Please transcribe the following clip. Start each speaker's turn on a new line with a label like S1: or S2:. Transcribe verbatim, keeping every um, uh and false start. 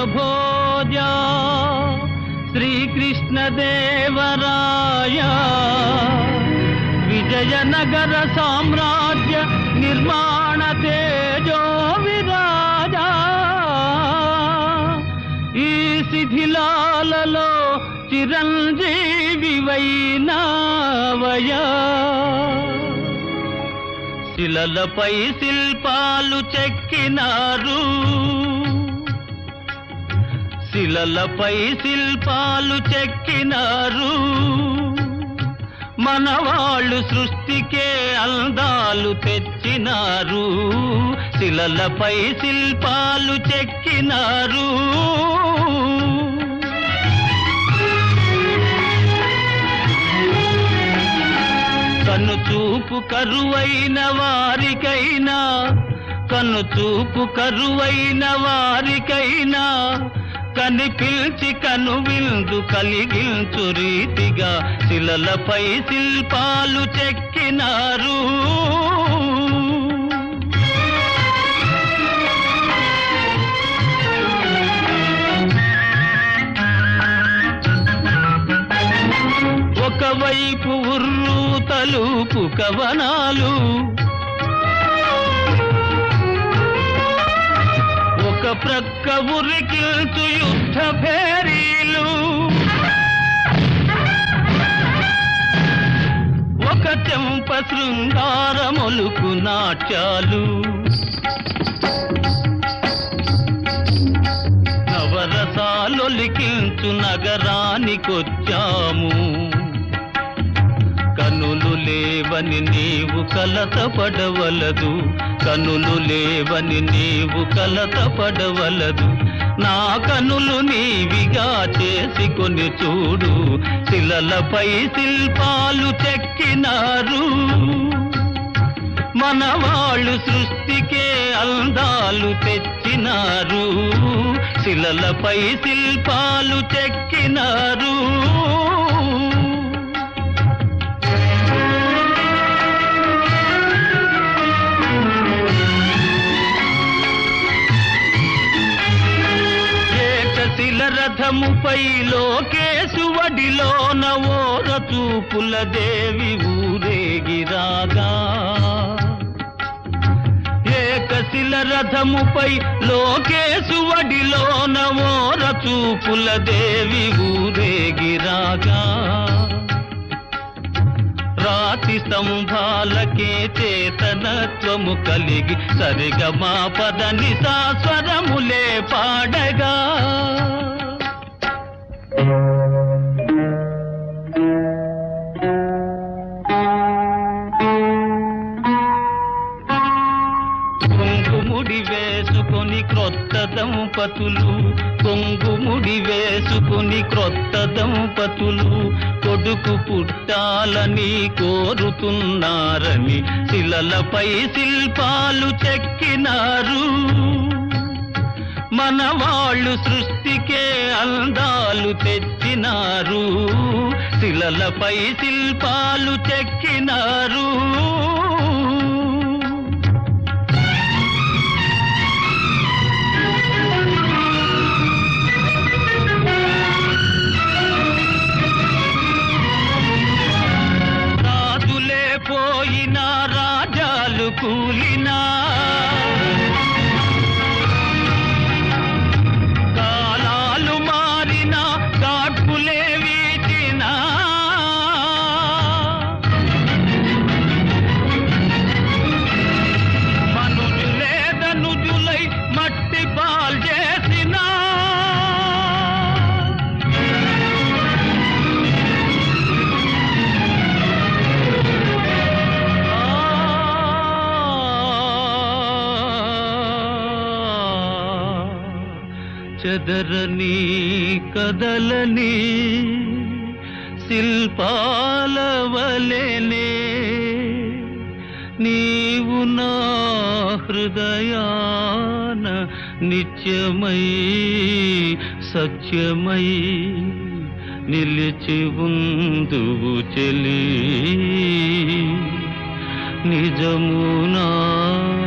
S1: భోజ శ్రీకృష్ణదేవరాయ విజయనగర సామ్రాజ్య నిర్మాణ తేజో విరాజ ఈ శిథిలాలలో చిరంజీవి వైనావయ శిలలపై శిల్పాలు చెక్కినారు శిలలపై శిల్పాలు చెక్కినారు మనవాళ్ళు సృష్టికే అందాలు తెచ్చినారు శిలలపై శిల్పాలు చెక్కినారు కన్ను చూపు కరువైన వారికైనా కన్ను చూపు కరువైన వారికైనా కనిపిల్చి కను విందు కలిగించు రీతిగా శిలలపై శిల్పాలు చెక్కినారు ఒకవైపు ఉర్రు తలుపు కవనాలు ఒక ప్రక్క ఉరికిల్చు యుద్ధ భేరీలు ఒక చెంప శృంగారములుకు నాట్యాలు నవరసాలొలికించు నగరానికొచ్చాము కనులు లేవని నీవు కలత పడవలదు కనులు లేవని నీవు కలత పడవలదు నా కనులు నీవిగా చేసుకొని చూడు శిలలపై శిల్పాలు చెక్కినారు మనవాళ్ళు సృష్టికే అందాలు తెచ్చినారు శిలలపై శిల్పాలు చెక్కినారు రథముపై లోకేశువడిలోన ఓర చూపుల దేవి ఊరేగిరాగా ఏకశిల రథముపై లోకేశువడిలోన ఓర చూపుల దేవి ఊరేగిరాగా రాతి స్తంభాలకే చేతనత్వము కలిగి సరిగమా పదని సాస్వరములే పాడగా కొంగుముడి వేసుకొని క్రొత్త దంపతులు కొంగుముడి వేసుకొని క్రొత్త దంపతులు కొడుకు పుట్టాలని కోరుతున్నారని శిలలపై శిల్పాలు చెక్కినారు మనవాళ్ళు సృష్టికే అందాలు తెచ్చినారు శిలలపై శిల్పాలు చెక్కినారు రాజులే పోయినా రాజాలు కూలినా చెదరని కదలని శిల్పాల వలెనే నీవు నా హృదయాన నిత్యమై సత్యమై నిలిచి ఉందువు చెలి నిజమునా